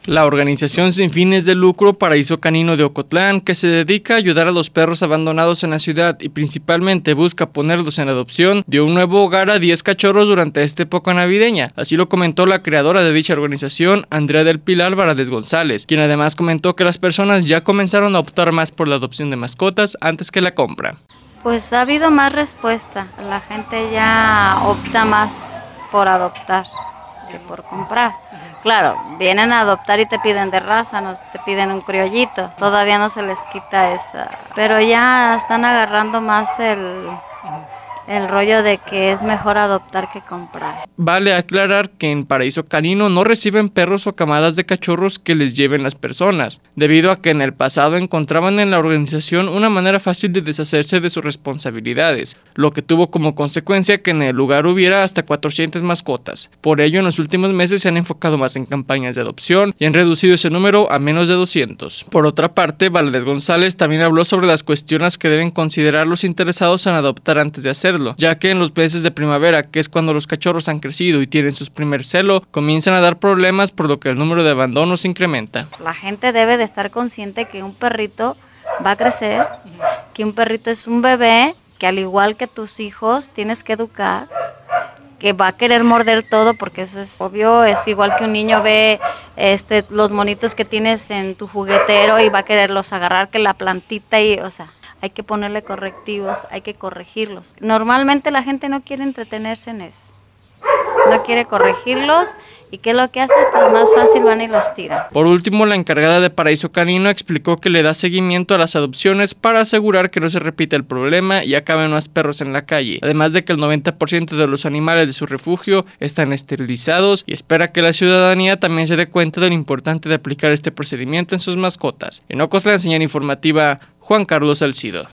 La organización sin fines de lucro Paraíso Canino de Ocotlán, que se dedica a ayudar a los perros abandonados en la ciudad y principalmente busca ponerlos en adopción, dio un nuevo hogar a 10 cachorros durante esta época navideña. Así lo comentó la creadora de dicha organización, Andrea del Pilar Varadez González, quien además comentó que las personas ya comenzaron a optar más por la adopción de mascotas antes que la compra. Pues ha habido más respuesta, la gente ya opta más por adoptar que por comprar. Claro, vienen a adoptar y te piden de raza, no te piden un criollito, todavía no se les quita esa, pero ya están agarrando más el rollo de que es mejor adoptar que comprar. Vale aclarar que en Paraíso Canino no reciben perros o camadas de cachorros que les lleven las personas, debido a que en el pasado encontraban en la organización una manera fácil de deshacerse de sus responsabilidades, lo que tuvo como consecuencia que en el lugar hubiera hasta 400 mascotas. Por ello, en los últimos meses se han enfocado más en campañas de adopción y han reducido ese número a menos de 200. Por otra parte, Valadez González también habló sobre las cuestiones que deben considerar los interesados en adoptar antes de hacerlo, ya que en los meses de primavera, que es cuando los cachorros han crecido y tienen su primer celo, comienzan a dar problemas, por lo que el número de abandonos incrementa. La gente debe de estar consciente que un perrito va a crecer, que un perrito es un bebé, que al igual que tus hijos tienes que educar, que va a querer morder todo, porque eso es obvio, es igual que un niño ve los monitos que tienes en tu juguetero y va a quererlos agarrar, que la plantita y, o sea, hay que ponerle correctivos, hay que corregirlos. Normalmente la gente no quiere entretenerse en eso, no quiere corregirlos, y ¿qué es lo que hace? Pues más fácil van y los tiran. Por último, la encargada de Paraíso Canino explicó que le da seguimiento a las adopciones para asegurar que no se repita el problema y acaben más perros en la calle, además de que el 90% de los animales de su refugio están esterilizados, y espera que la ciudadanía también se dé cuenta de lo importante de aplicar este procedimiento en sus mascotas. En Ocotlán, señal informativa, Juan Carlos Salcido.